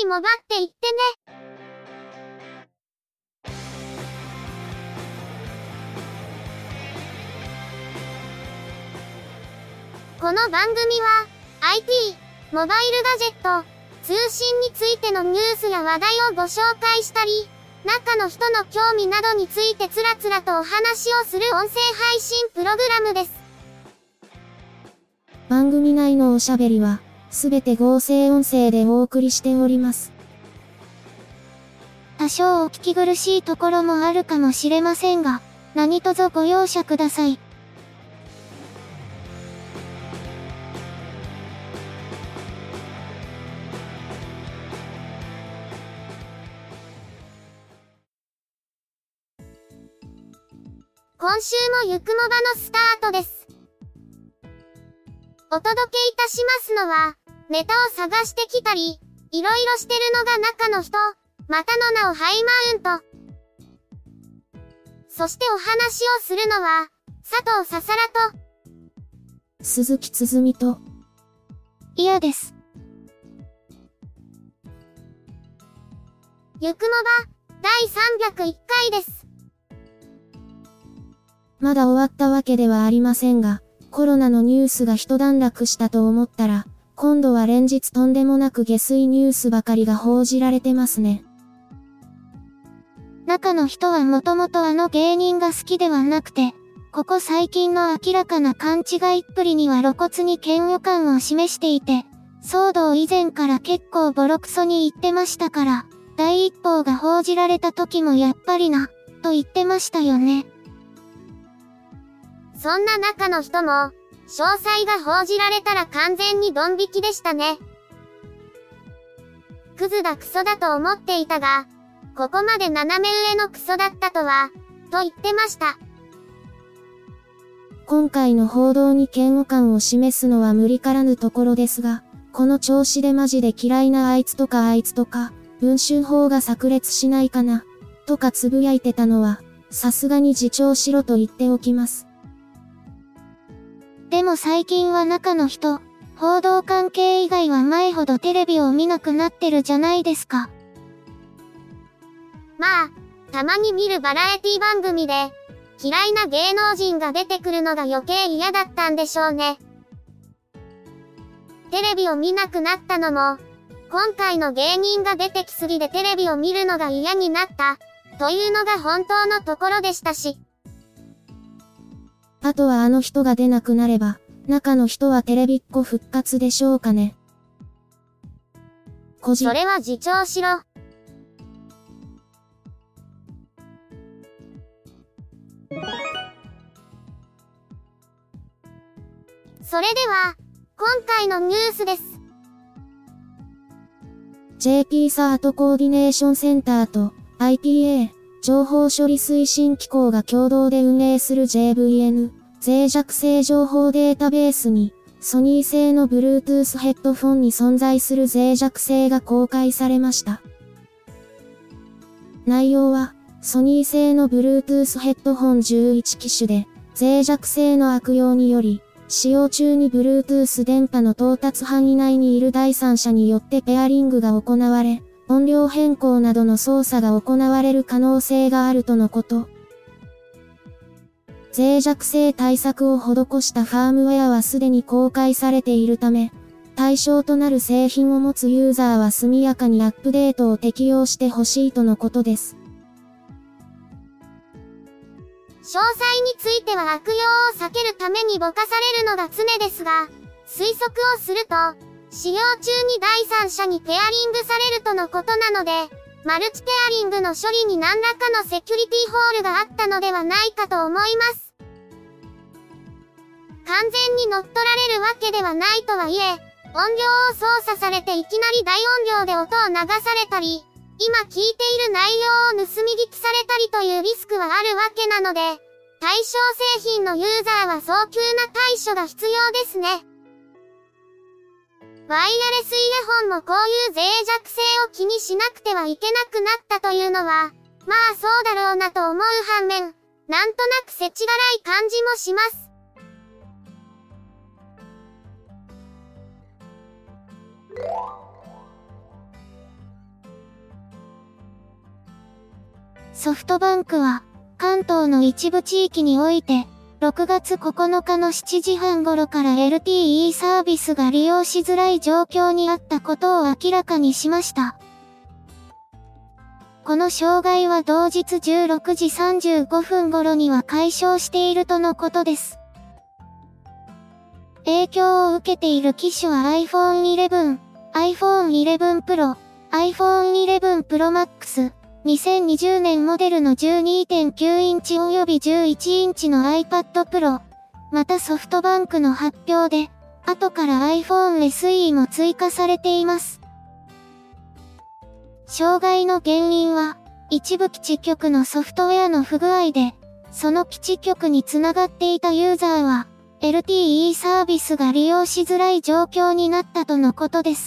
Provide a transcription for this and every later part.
もがっていってね。この番組は IT、モバイルガジェット、通信についてのニュースや話題をご紹介したり、中の人の興味などについてつらつらとお話をする音声配信プログラムです。 番組内のおしゃべりは、すべて合成音声でお送りしております。 多少お聞き苦しいところもあるかもしれませんが、何卒ご容赦ください。今週もゆくもばのスタートです。お届けいたしますのは、ネタを探してきたり、いろいろしてるのが中の人、またの名をハイマウント。そしてお話をするのは、佐藤ささらと、 鈴木つづみと、 嫌です。ゆくもば、第301回です。 まだ終わったわけではありませんが、コロナのニュースが一段落したと思ったら、今度は連日とんでもなく下水ニュースばかりが報じられてますね。 中の人はもともとあの芸人が好きではなくて、ここ最近の明らかな勘違いっぷりには露骨に嫌悪感を示していて、騒動以前から結構ボロクソに言ってましたから、第一報が報じられた時もやっぱりな、と言ってましたよね。そんな中の人も、詳細が報じられたら完全にドン引きでしたね。クズだクソだと思っていたが、ここまで斜め上のクソだったとは、と言ってました。 今回の報道に嫌悪感を示すのは無理からぬところですが、この調子でマジで嫌いなあいつとか文春法が炸裂しないかな、とかつぶやいてたのは、さすがに自重しろと言っておきます。 でも最近は中の人、報道関係以外は前ほどテレビを見なくなってるじゃないですか。まあ、たまに見るバラエティ番組で、嫌いな芸能人が出てくるのが余計嫌だったんでしょうね。テレビを見なくなったのも、今回の芸人が出てきすぎでテレビを見るのが嫌になった、というのが本当のところでしたし。 あとはあの人が出なくなれば、中の人はテレビっ子復活でしょうかね。 それは自重しろ。それでは、今回のニュースです。 JP サートコーディネーションセンターと IPA情報処理推進機構が共同で運営する JVN 脆弱性情報データベースにソニー製の Bluetooth ヘッドフォンに存在する脆弱性が公開されました。内容はソニー製の Bluetooth ヘッドホン11機種で脆弱性の悪用により使用中に Bluetooth 電波の到達範囲内にいる第三者によってペアリングが行われ、音量変更などの操作が行われる可能性があるとのこと。脆弱性対策を施したファームウェアはすでに公開されているため、対象となる製品を持つユーザーは速やかにアップデートを適用してほしいとのことです。 詳細については悪用を避けるためにぼかされるのが常ですが、推測をすると、使用中に第三者にペアリングされるとのことなので、マルチペアリングの処理に何らかのセキュリティホールがあったのではないかと思います。完全に乗っ取られるわけではないとはいえ、音量を操作されていきなり大音量で音を流されたり、今聞いている内容を盗み聞きされたりというリスクはあるわけなので、対象製品のユーザーは早急な対処が必要ですね。ワイヤレスイヤホンもこういう脆弱性を気にしなくてはいけなくなったというのは、まあそうだろうなと思う反面、なんとなく世知辛い感じもします。 ソフトバンクは、関東の一部地域において、6月9日の7時半頃から LTE サービスが利用しづらい状況にあったことを明らかにしました。この障害は同日16時35分頃には解消しているとのことです。影響を受けている機種は iPhone 11、iPhone 11 Pro、iPhone 11 Pro Max、2020年モデルの 12.9 インチ及び11インチの iPad Pro、またソフトバンクの発表で、後から iPhone SE も追加されています。障害の原因は、一部基地局のソフトウェアの不具合で、その基地局につながっていたユーザーは、LTE サービスが利用しづらい状況になったとのことです。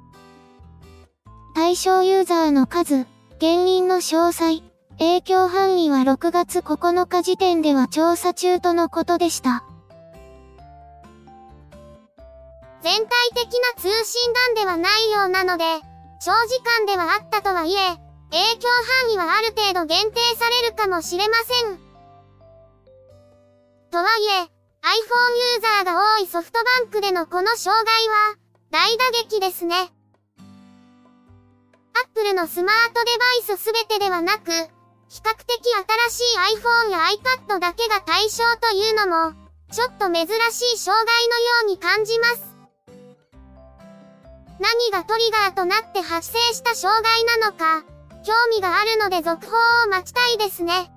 対象ユーザーの数、原因の詳細、影響範囲は6月9日時点では調査中とのことでした。 全体的な通信段ではないようなので、長時間ではあったとはいえ、影響範囲はある程度限定されるかもしれません。とはいえ、iPhone ユーザーが多いソフトバンクでのこの障害は、大打撃ですね。Apple のスマートデバイスすべてではなく、比較的新しい iPhone や iPad だけが対象というのも、ちょっと珍しい障害のように感じます。何がトリガーとなって発生した障害なのか、興味があるので続報を待ちたいですね。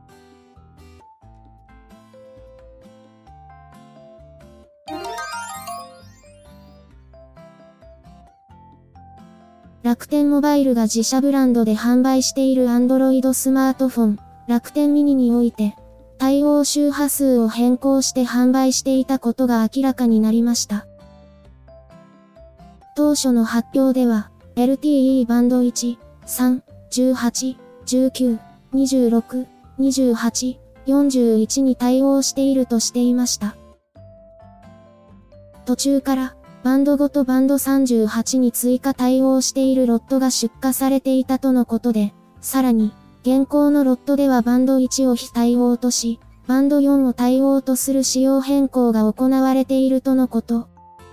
楽天モバイルが自社ブランドで販売している Android スマートフォン、楽天ミニにおいて、対応周波数を変更して販売していたことが明らかになりました。当初の発表では、LTE バンド1、3、18、19、26、28、41に対応しているとしていました。途中から、バンド5とバンド38に追加対応しているロットが出荷されていたとのことで、さらに、現行のロットではバンド1を非対応とし、バンド4を対応とする仕様変更が行われているとのこと。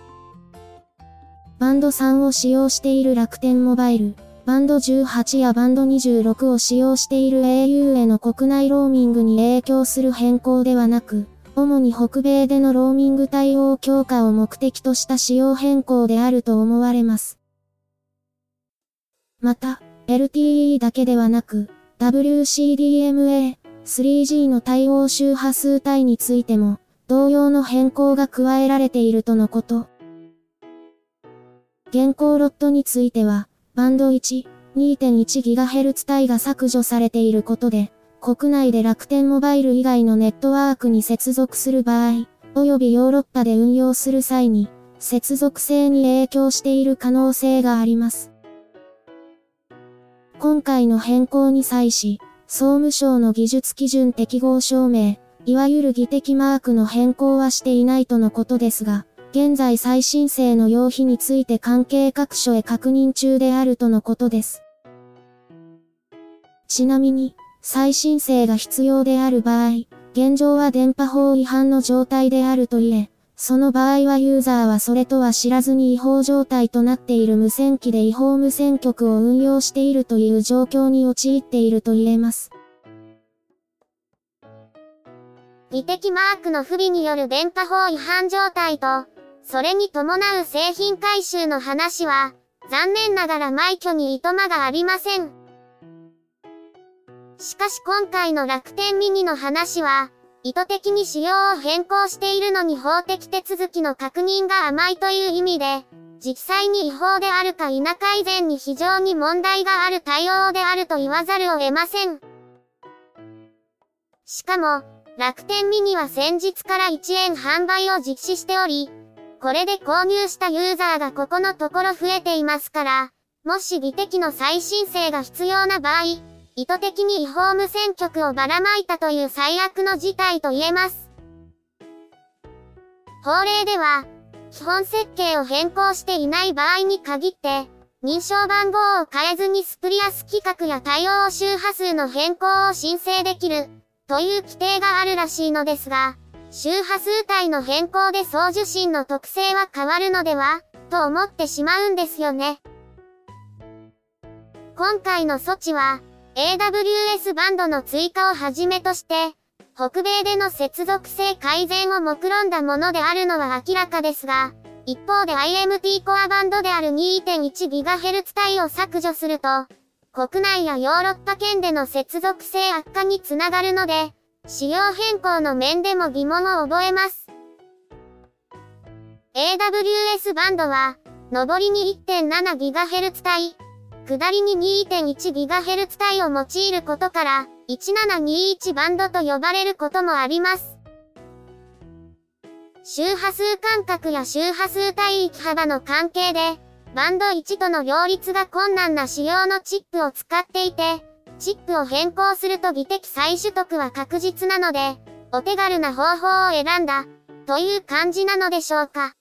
バンド3を使用している楽天モバイル、バンド18やバンド26を使用している au への国内ローミングに影響する変更ではなく、主に北米でのローミング対応強化を目的とした仕様変更であると思われます。また、LTE だけではなく、WCDMA、3G の対応周波数帯についても、同様の変更が加えられているとのこと。現行ロットについては、バンド1、2.1GHz 帯が削除されていることで、国内で楽天モバイル以外のネットワークに接続する場合、及びヨーロッパで運用する際に、接続性に影響している可能性があります。今回の変更に際し、総務省の技術基準適合証明、いわゆる技適マークの変更はしていないとのことですが、現在再申請の要否について関係各所へ確認中であるとのことです。ちなみに、再申請が必要である場合、現状は電波法違反の状態であるといえ、その場合はユーザーはそれとは知らずに違法状態となっている無線機で違法無線局を運用しているという状況に陥っていると言えます。 技適マークの不備による電波法違反状態と、それに伴う製品回収の話は、残念ながら枚挙にいとまがありません。しかし今回の楽天ミニの話は、意図的に仕様を変更しているのに法的手続きの確認が甘いという意味で、実際に違法であるか否か以前に非常に問題がある対応であると言わざるを得ません。しかも、楽天ミニは先日から1円販売を実施しており、これで購入したユーザーがここのところ増えていますから、もし技適の再申請が必要な場合、意図的に違法無線局をばらまいたという最悪の事態と言えます。法令では、基本設計を変更していない場合に限って、 認証番号を変えずにスプリアス規格や対応周波数の変更を申請できる、という規定があるらしいのですが、周波数帯の変更で送受信の特性は変わるのでは、と思ってしまうんですよね。今回の措置は、AWS バンドの追加をはじめとして、北米での接続性改善を目論んだものであるのは明らかですが、一方で IMT コアバンドである 2.1GHz 帯を削除すると、国内やヨーロッパ圏での接続性悪化につながるので、仕様変更の面でも疑問を覚えます。AWS バンドは、上りに 1.7GHz 帯、下りに 2.1GHz 帯を用いることから、1721バンドと呼ばれることもあります。周波数間隔や周波数帯域幅の関係で、バンド1との両立が困難な仕様のチップを使っていて、チップを変更すると技的再取得は確実なので、お手軽な方法を選んだ、という感じなのでしょうか。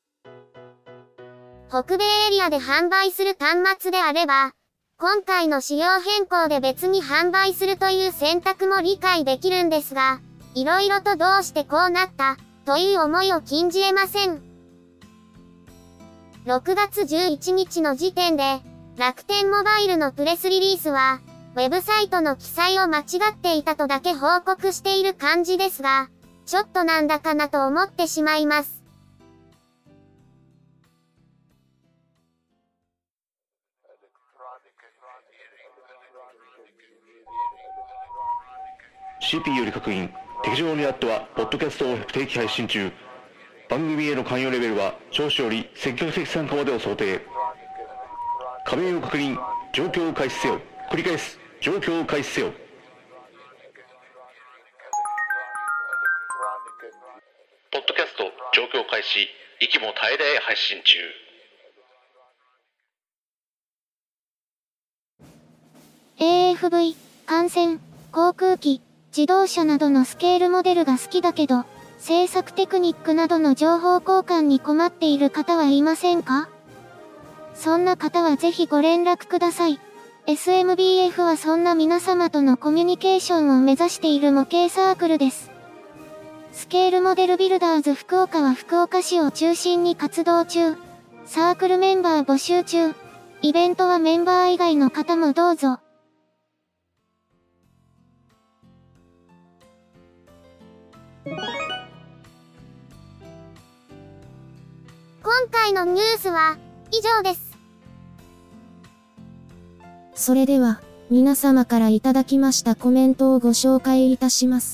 北米エリアで販売する端末であれば、今回の仕様変更で別に販売するという選択も理解できるんですが、いろいろとどうしてこうなった、という思いを禁じ得ません。6月11日の時点で、楽天モバイルのプレスリリースは、ウェブサイトの記載を間違っていたとだけ報告している感じですが、ちょっとなんだかなと思ってしまいます。 CP より確認。適正にあっては、ポッドキャストを不定期配信中。番組への関与レベルは、聴取より積極的参加までを想定。加盟を確認。状況を開始せよ。繰り返す。状況を開始せよ。ポッドキャスト状況開始。息も絶え絶え配信中。 AFV、艦船、航空機、自動車などのスケールモデルが好きだけど、制作テクニックなどの情報交換に困っている方はいませんか？そんな方はぜひご連絡ください。SMBF はそんな皆様とのコミュニケーションを目指している模型サークルです。スケールモデルビルダーズ福岡は福岡市を中心に活動中。サークルメンバー募集中。イベントはメンバー以外の方もどうぞ。 今回のニュースは以上です。 それでは、皆様からいただきましたコメントをご紹介いたします。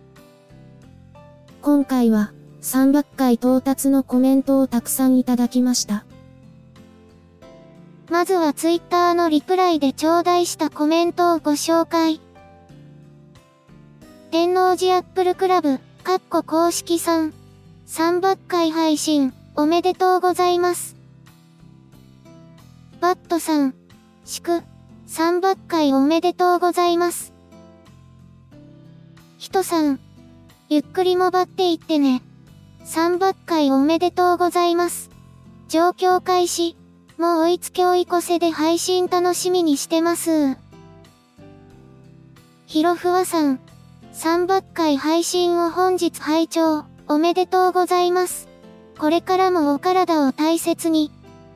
今回は、300回到達のコメントをたくさんいただきました。 まずはツイッターのリプライで頂戴したコメントをご紹介。天王寺アップルクラブ、公式さん。300回配信、おめでとうございます。バットさん、祝、300回おめでとうございます。ひとさん、ゆっくりもばっていってね。300回おめでとうございます。状況開始、もう追いつけ追い越せで配信楽しみにしてます。ひろふわさん、300回配信を本日拝聴、おめでとうございます。これからもお体を大切に。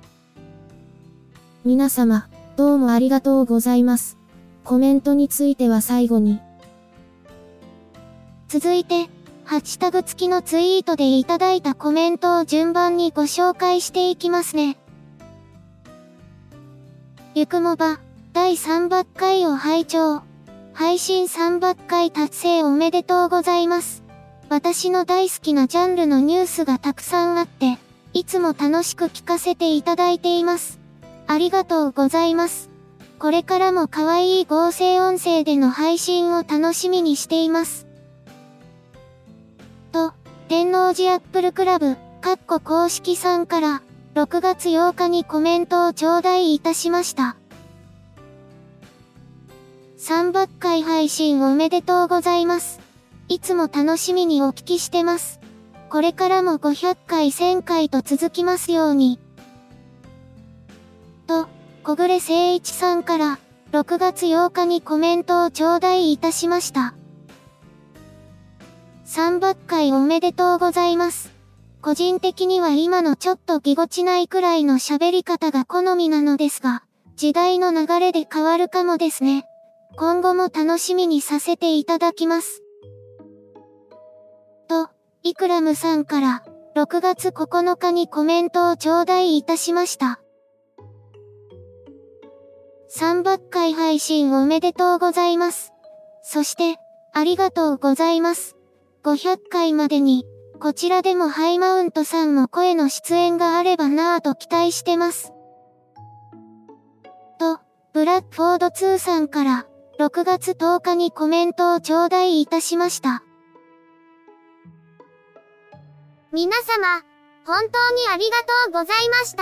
皆様、どうもありがとうございます。コメントについては最後に。 続いて、ハッシュタグ付きのツイートでいただいたコメントを順番にご紹介していきますね。ゆくもば、第300回を拝聴。配信300回達成おめでとうございます。私の大好きなジャンルのニュースがたくさんあって、いつも楽しく聞かせていただいています。ありがとうございます。これからも可愛い合成音声での配信を楽しみにしています。と、天王寺アップルクラブ、公式さんから、6月8日にコメントを頂戴いたしました。300回配信おめでとうございます。いつも楽しみにお聞きしてます。これからも500回1000回と続きますように。と、 小暮誠一さんから6月8日にコメントを頂戴いたしました。300回おめでとうございます。個人的には今のちょっとぎこちないくらいの喋り方が好みなのですが、時代の流れで変わるかもですね。今後も楽しみにさせていただきます。と、イクラムさんから6月9日にコメントを頂戴いたしました。300回配信おめでとうございます。そして、ありがとうございます。500回までに、こちらでもハイマウントさんも声の出演があればなぁと期待してます。と、ブラックフォード2さんから6月10日にコメントを頂戴いたしました。 皆様、本当にありがとうございました。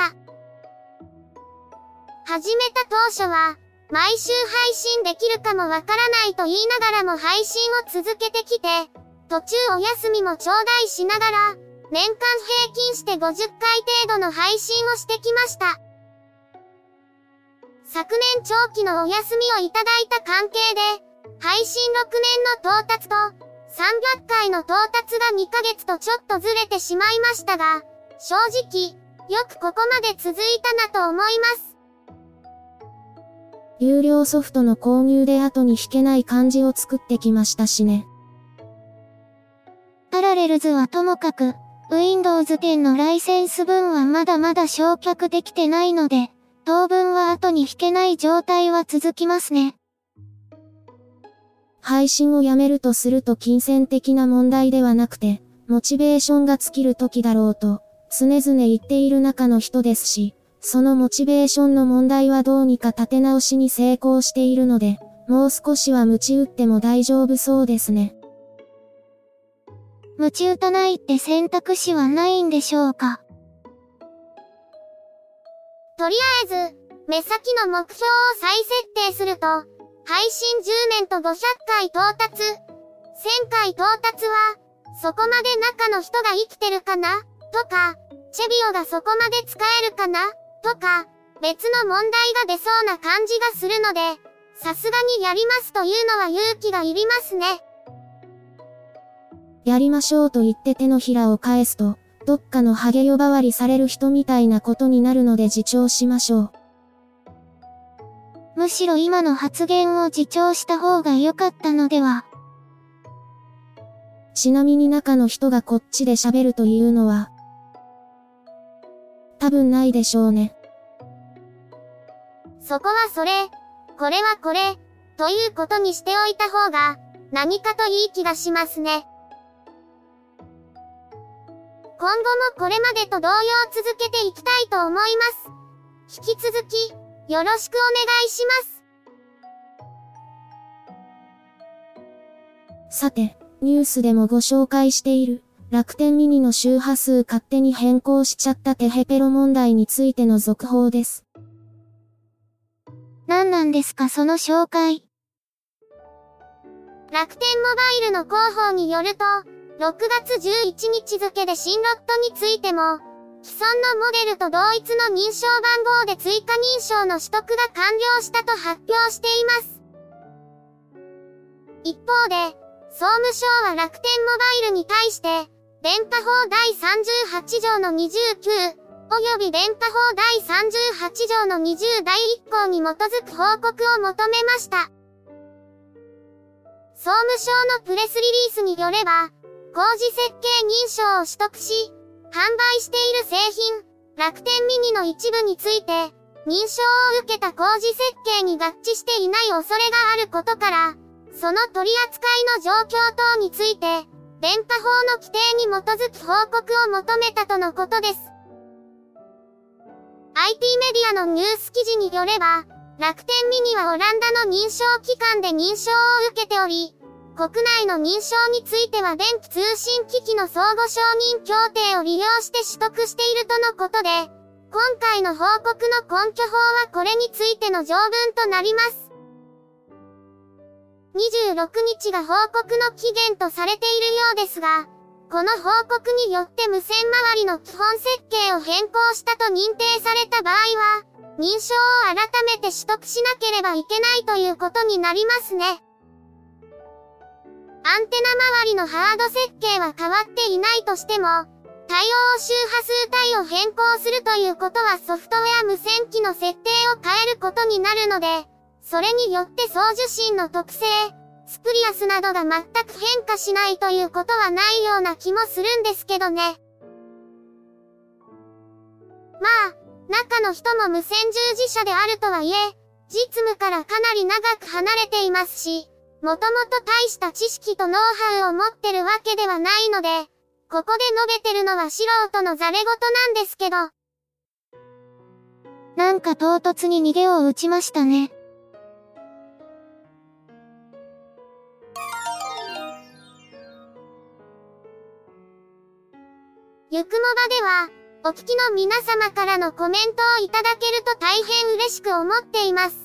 始めた当初は、毎週配信できるかもわからないと言いながらも配信を続けてきて、途中お休みも頂戴しながら、年間平均して50回程度の配信をしてきました。昨年長期のお休みをいただいた関係で、配信6年の到達と、300回の到達が2ヶ月とちょっとずれてしまいましたが、正直、よくここまで続いたなと思います。 有料ソフトの購入で後に引けない感じを作ってきましたしね。 パラレルズはともかく、Windows 10のライセンス分はまだまだ償却できてないので、当分は後に引けない状態は続きますね。 配信をやめるとすると金銭的な問題ではなくて、モチベーションが尽きる時だろうと、常々言っている中の人ですし、そのモチベーションの問題はどうにか立て直しに成功しているので、もう少しは鞭打っても大丈夫そうですね。 鞭打たないって選択肢はないんでしょうか。 とりあえず、目先の目標を再設定すると、配信10年と500回到達、1000回到達は、そこまで中の人が生きてるかなとか、チェビオがそこまで使えるかなとか、別の問題が出そうな感じがするので、さすがにやりますというのは勇気がいりますね。 やりましょうと言って手のひらを返すと、どっかのハゲ呼ばわりされる人みたいなことになるので自重しましょう。 むしろ今の発言を自重した方が良かったのでは。 ちなみに中の人がこっちで喋るというのは、多分ないでしょうね。 そこはそれ、これはこれ、ということにしておいた方が、何かといい気がしますね。今後もこれまでと同様続けていきたいと思います。引き続き、よろしくお願いします。さて、ニュースでもご紹介している、楽天ミニの周波数勝手に変更しちゃったテヘペロ問題についての続報です。 何なんですかその紹介。 楽天モバイルの広報によると、6月11日付で新ロットについても、既存のモデルと同一の認証番号で追加認証の取得が完了したと発表しています。一方で、総務省は楽天モバイルに対して、電波法第38条の29、及び電波法第38条の20第1項に基づく報告を求めました。総務省のプレスリリースによれば、工事設計認証を取得し、販売している製品、楽天ミニの一部について、認証を受けた工事設計に合致していない恐れがあることから、その取り扱いの状況等について、電波法の規定に基づく報告を求めたとのことです。IT メディアのニュース記事によれば、楽天ミニはオランダの認証機関で認証を受けており、国内の認証については電気通信機器の相互承認協定を利用して取得しているとのことで、今回の報告の根拠法はこれについての条文となります。26日が報告の期限とされているようですが、この報告によって無線周りの基本設計を変更したと認定された場合は、 認証を改めて取得しなければいけないということになりますね。アンテナ周りのハード設計は変わっていないとしても、対応周波数帯を変更するということはソフトウェア無線機の設定を変えることになるので、それによって送受信の特性、スプリアスなどが全く変化しないということはないような気もするんですけどね。まあ、中の人も無線従事者であるとはいえ、実務からかなり長く離れていますし、もともと大した知識とノウハウを持ってるわけではないので、ここで述べてるのは素人のざれ言なんですけど。 なんか唐突に逃げを打ちましたね。 ゆくもばでは、お聞きの皆様からのコメントをいただけると大変嬉しく思っています。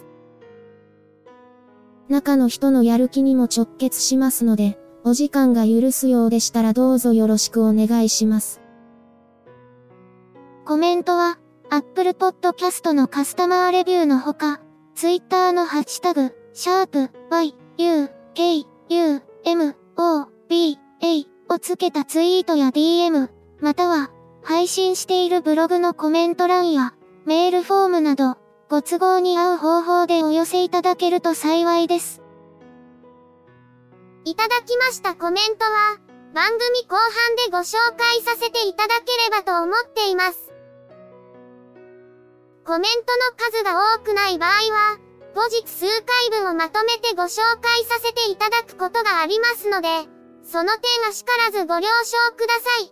中の人のやる気にも直結しますので、お時間が許すようでしたらどうぞよろしくお願いします。 コメントは、Apple Podcast のカスタマーレビューのほか、Twitter のハッシュタグ、#YUKUMOBA をつけたツイートや DM、または、配信しているブログのコメント欄や、メールフォームなど、ご都合に合う方法でお寄せいただけると幸いです。 いただきましたコメントは、番組後半でご紹介させていただければと思っています。コメントの数が多くない場合は、後日数回分をまとめてご紹介させていただくことがありますので、その点あしからずご了承ください。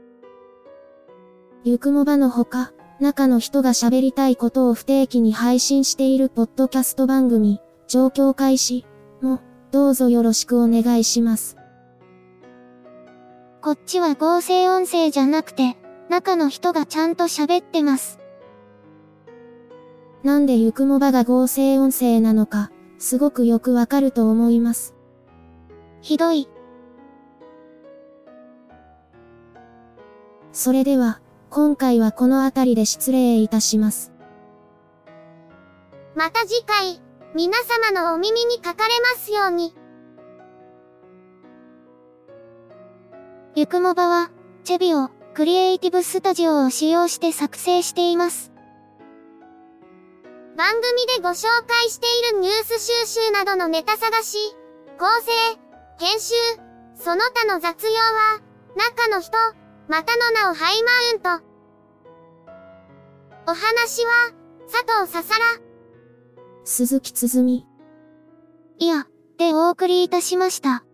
ゆくもばのほか、中の人が喋りたいことを不定期に配信しているポッドキャスト番組、状況開始も、どうぞよろしくお願いします。 こっちは合成音声じゃなくて、中の人がちゃんと喋ってます。 なんでゆくもばが合成音声なのか、すごくよくわかると思います。 ひどい。 それでは、今回はこの辺りで失礼いたします。 また次回、皆様のお耳にかかれますように。 ゆくもばは、チェビオ、クリエイティブスタジオを使用して作成しています。 番組でご紹介しているニュース収集などのネタ探し、構成、編集、その他の雑用は、中の人、またの名をハイマウント。お話は、佐藤ささら、 鈴木つづみ。 いや、でお送りいたしました。